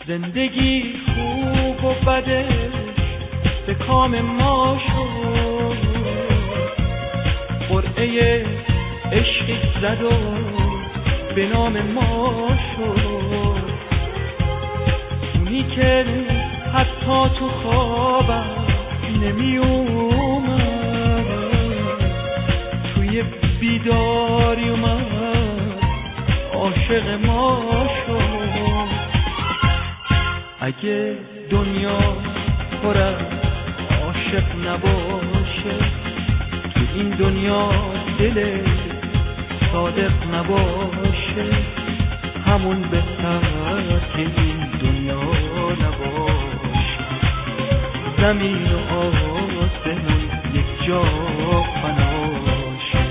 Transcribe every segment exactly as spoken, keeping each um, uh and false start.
زندگی خوب و بدش به کام ما شد، قرعه عشقی زد و به نام ما شد. اونی که حتی تو خوابم نمی اومد، توی بیداری اومد عاشق ما شد. اگه دنیا پر از عاشق نباشه، تو این دنیا دل صادق نباشه، همون بهتر که این دنیا نباشه. زمین و آسمون یک جا فناشه.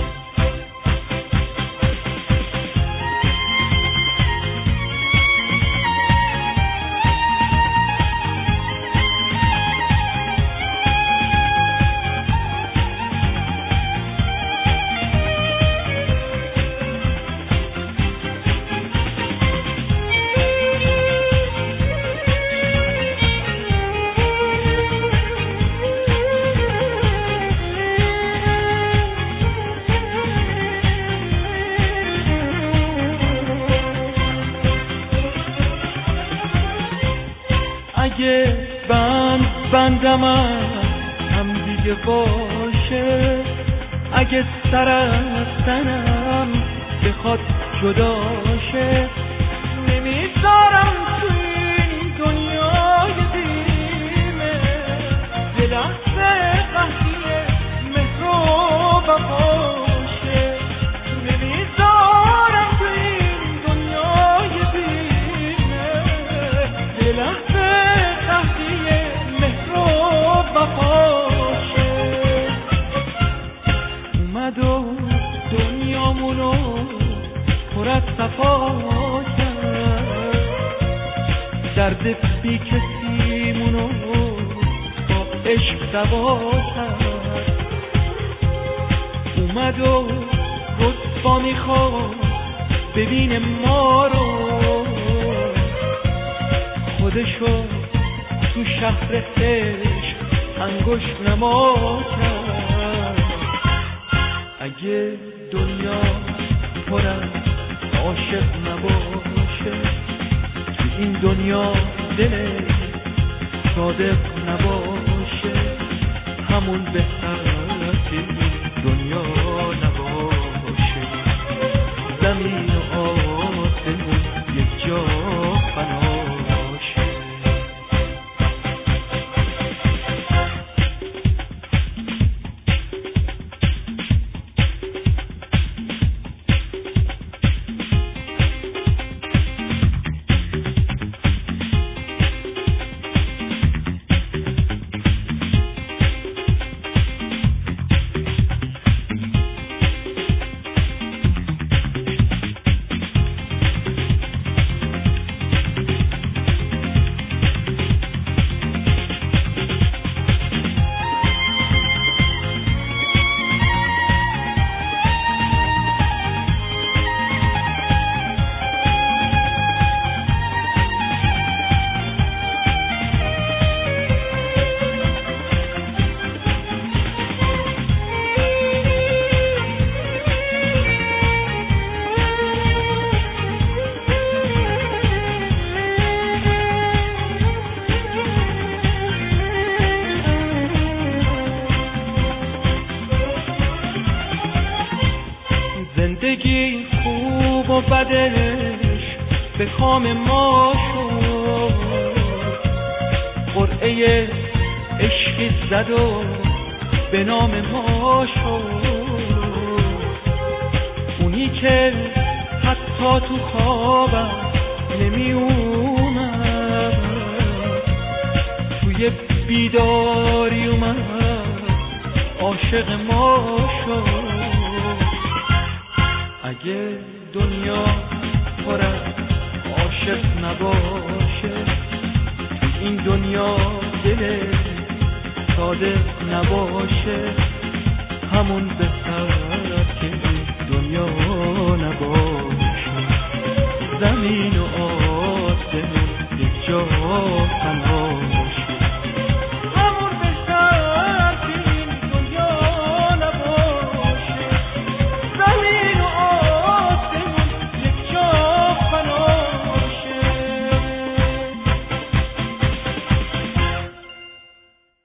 اگه بند بندم هم دیگه باشه، اگه سر از تنم بخواد جداشه، نمیذارم تو این دنیای بیمه یه لحظه قهریه مهر و وفاشه. نمیذارم تو این دنیای بیمه یه لحظه اومد و دنیامونو پر از صفا کرد، درد بی کسیمونو با عشق دوا کرد. اومد و رسوا میخواد ببین ما رو، خودشو تو شهر عشق انگشت نما کرد. اگه دنیا پر از عاشق نباشه، تو این دنیا دل صادق نباشه، همون بهتر که این دنیا نباشه. زمین و آسمون یک جا فناشه. زندگی خوب و بدش به کام ما شد، قرعه عشقی زد و به نام ما شد. اونی که حتی تو خوابم نمی اومد، توی بیداری اومد عاشق ما شد. اگه دنیا پر از عاشق نباشه، این دنیا دل صادق نباشه، همون بهتر که این دنیا نباشه. زمین و آسمون جا تنها